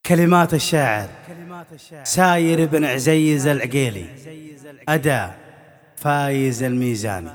كلمات الشاعر ساير بن عزيز العقيلي، أداء فايز الميزاني.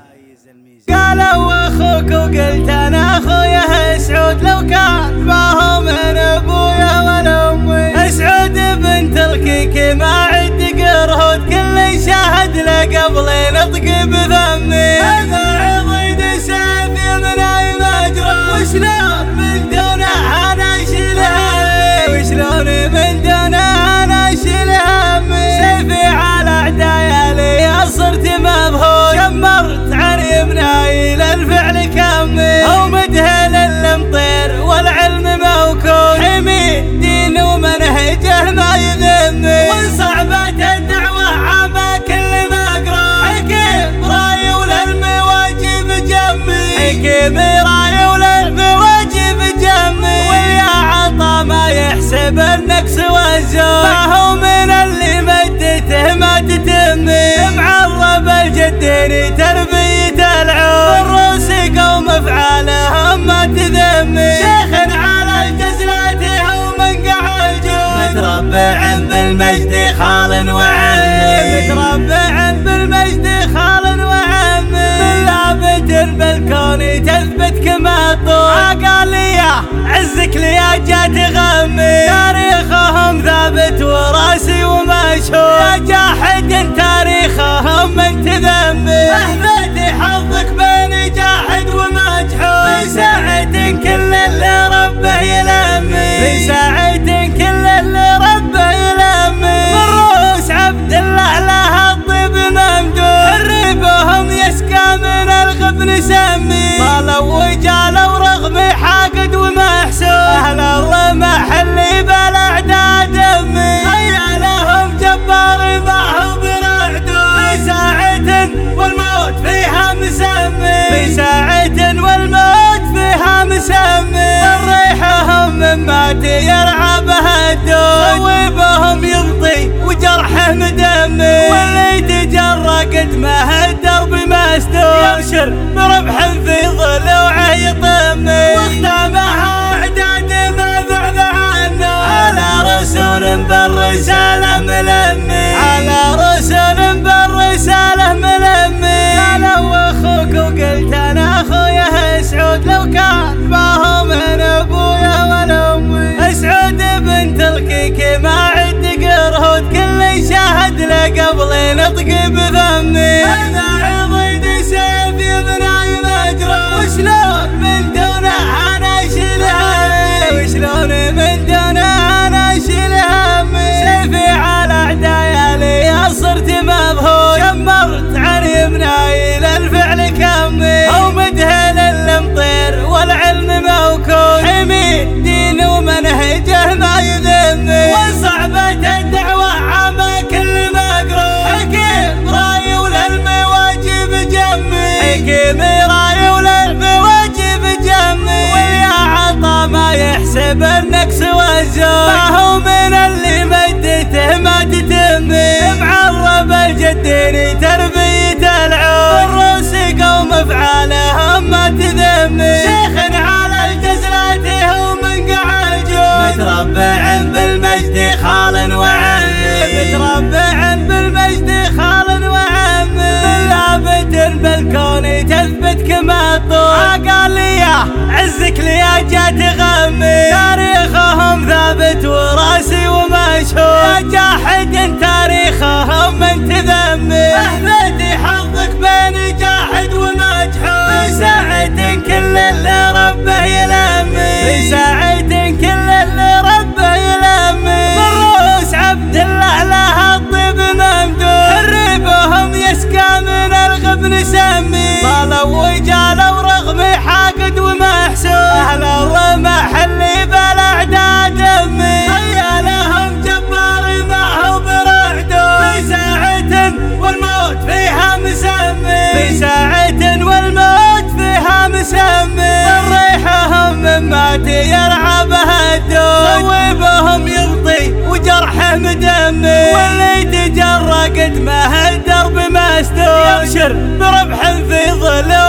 قالوا اخوك وقلت انا اخويا سعود، لو كان ما هو من ابويا ولا امي. سعود بنت الكيكي ما عد قرهود، كل شاهد له قبل نطق بفمي. هذا عضيد سافي من اي مجرى، وشلون من دونه انا اشيل همي، وشلون من دونه انا اشيل همي. سيفي على اعدايا لي صرت مبهوت، شمرت عن يمناي للفعل كمي. هو مدهل المطير والعلم موكول، حمي دين ومنهجه ما يذمي. وصعبة الدعوة عامة كل ما اقرا، حكيم راي وللم واجب جمي، حكيم راي وللم واجب جمي. واليا عطا ما يحسب النقص والزود، ما هو من اللي مدته ما تتمي. معرب الجدين تربية العود، الروس قوم افعالهم ما تذمي. شيخ على الجزلات هو منقع الجود، متربع بالمجد خال وعمي، متربع بالمجد خال وعمي. ثابت بالكون تثبت كما الطول، عقالية عزك ليا جات غمي. تاريخهم ثابت وراسي ومشهور، يا جاحد تاريخهم من تذمي. احمدي حظك بين جاحد ومجحود، في ساعة كل اللي ربه يلمي، في ساعة كل اللي ربه يلمي. من روس عبد الله لها الطيب ممدود، حربهم يسكى من الغبن سمي. طالوا وجالوا رغم حاقد ومحسود، اهل الرمح اللي بالاعداد امي. هيا لهم جبار معه برعدود، في ساعة والموت فيها مسمي، في ساعة والموت فيها مسمي. ريحهم من مات يرعى بها الدود، صويبهم يبطي وجرحه مدمي. واللي تجرى قدمه الدرب مسدود، يبشر بربح في ضلوعه يطمي. واختامها اعداد ما بعد عنه، على رسول بالرسالة ملمي، على رسول بالرسالة ملمي. قالوا اخوك وقلت انا اخويا سعود، لو كان ما هو من ابويا ولا امي. سعود بنت الكيكي ما عد قرهود، كل شاهد له قبل نطق بفمي. هذا عضيد سيفي من اي مجرى، وشلون من دونه انا اشيل همي، وشلون من دونه انا اشيل همي. سيفي على اعدايا لي صرت مبهوت، شمرت عن يمناي للفعل كمي. هو مدهل المطير والعلم موكول، حمي دين ومنهجه ما يذمي. وصعبة الدعوة عامة كل ما اقرا، حكيم راي وللم واجب جمي، حكيم راي وللم واجب جمي. واليا عطا ما يحسب النقص والزود، ما هو من اللي مدته ما تتمي. معرب الجدين تربية العود، الروس قوم افعالهم ما تذمي. شيخ على الجزلات هو منقع الجود، متربع بالمجد خال وعمي، متربع بالمجد خال وعمي. ثابت بالكون تثبت كما الطول، عقالية عزك ليا جات غمي. تاريخهم ثابت وراسي ومشهور، يا جاحد تاريخهم من تذمي. احمدي حظك بين جاحد ومجحود، في ساعة كل اللي ربه يلمي، في ساعة كل اللي ربه يلمي. من روس عبد الله لها الطيب ممدود، حربهم يسكى من الغبن سمي. طالوا وجالوا رغم حاقد ومحسود، اهل الرمح اللي بالاعداد امي. هيا لهم جبار معه برعدود، في ساعة والموت فيها مسمي، في ساعة والموت فيها مسمي. ريحهم من مات يرعى بها الدود، صويبهم يبطي وجرحه مدمي. واللي تجرى قدمه الدرب مسدود، يبشر بربح في ظل